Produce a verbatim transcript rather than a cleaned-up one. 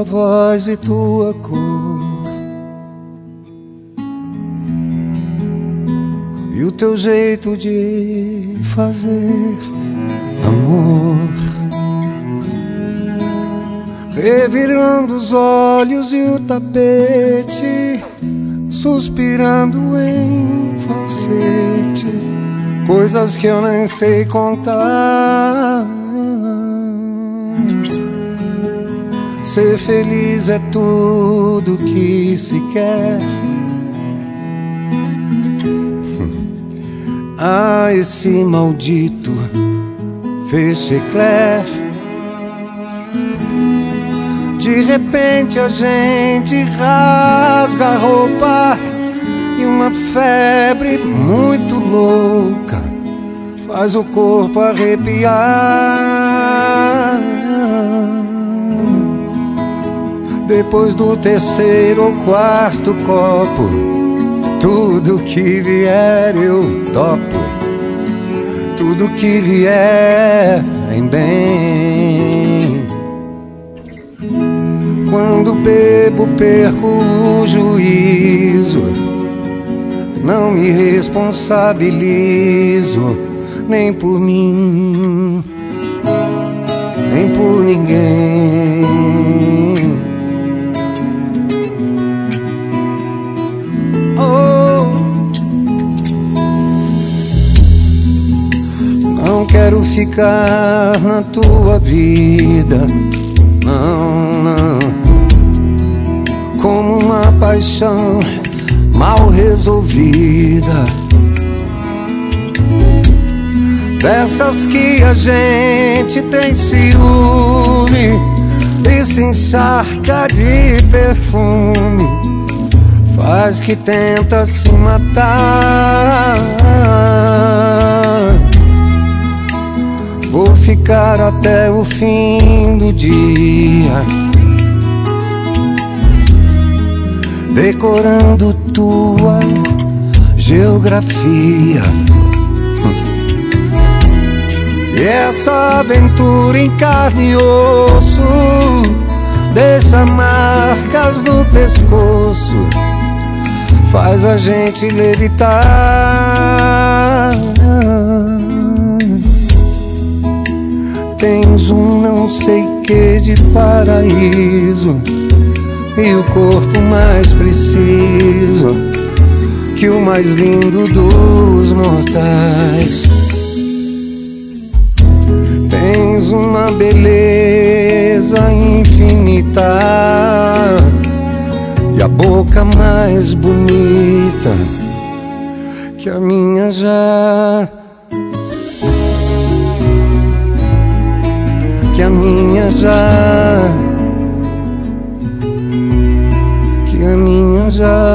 voz e tua cor, e o teu jeito de fazer amor, revirando os olhos e o tapete, suspirando em falsete, coisas que eu nem sei contar. Ser feliz é tudo que se quer. Ah, esse maldito Fechecler. De repente a gente rasga a roupa e uma febre muito louca faz o corpo arrepiar. Depois do terceiro ou quarto copo, tudo que vier eu topo, tudo que vier em bem. Quando bebo perco o juízo, não me responsabilizo, nem por mim, nem por ninguém. Não quero ficar na tua vida, não, não. Como uma paixão mal resolvida, dessas que a gente tem ciúme e se encharca de perfume, faz que tenta se matar. Vou ficar até o fim do dia, decorando tua geografia. E essa aventura em carne e osso deixa marcas no pescoço, faz a gente levitar. Tens um não sei que de paraíso e o corpo mais preciso que o mais lindo dos mortais. Tens uma beleza infinita e a boca mais bonita que a minha já, que a minha já, que a minha já.